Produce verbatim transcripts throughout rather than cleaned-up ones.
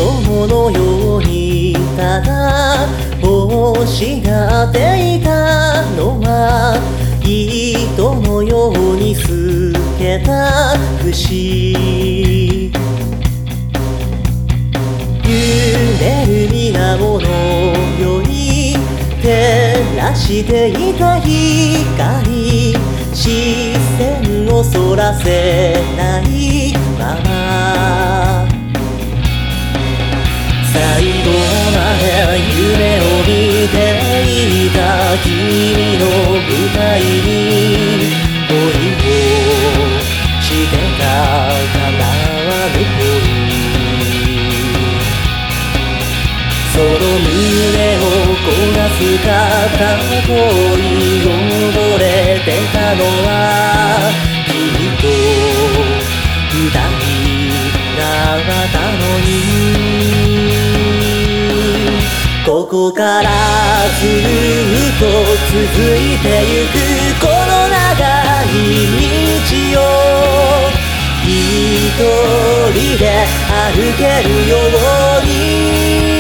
供のようにただ欲しがっていたのは糸のように透けた節揺れる水面より照らしていた光視線をそらせないまま最後まで夢を見ていた君の舞台に恋をしてた叶わぬ恋その胸を焦がす片恋溺れてたのは君と二人だったのにここからずっと続いてゆくこの長い道を一人で歩けるように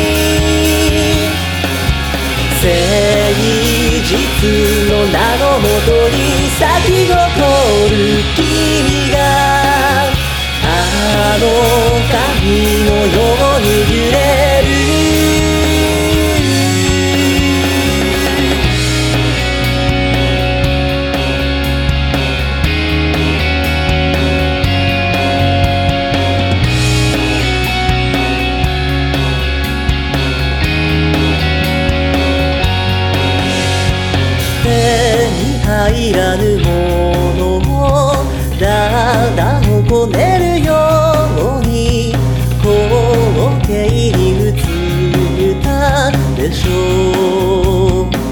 誠実の名のもとに咲き誇る君があの髪のように揺れる入らぬものをだだをこねるように光景に映ったでしょう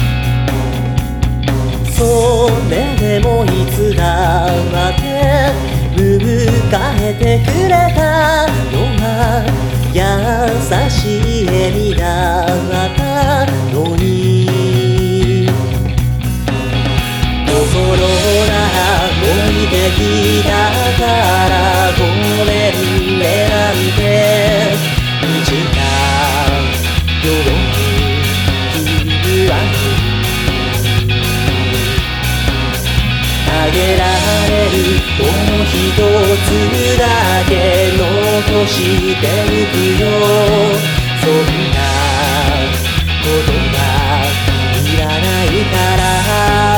それでもいつだって迎えてくれたのは優しい笑みだったのに心が動いてきたからごめんねなんて満ちたように言わぬあげられるもの一つだけ残してゆくよそんなことはいらないから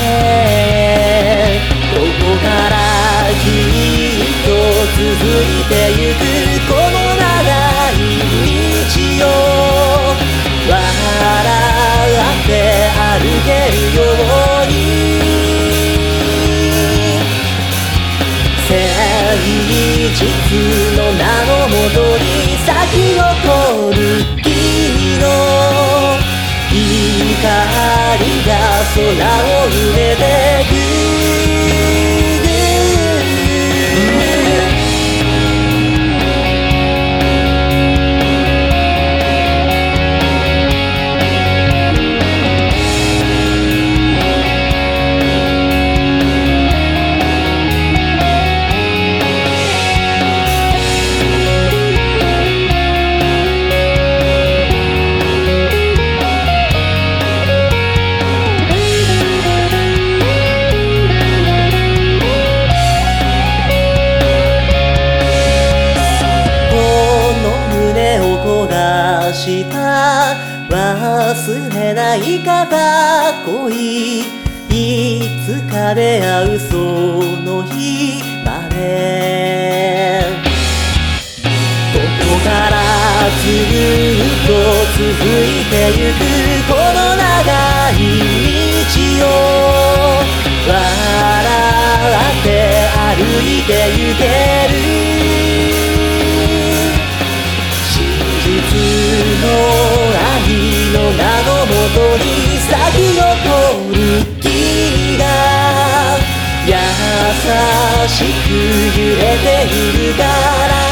ねここからきっと続いてゆくこの長い道を笑って歩けるように誠実の名のもとに咲き誇る君の光が空を埋めてくした忘れない片恋いつか出会うその日までここからずっと続いてゆくこの長い道を笑って歩いてゆけるの愛の名のもとに咲き誇る君が優しく揺れているから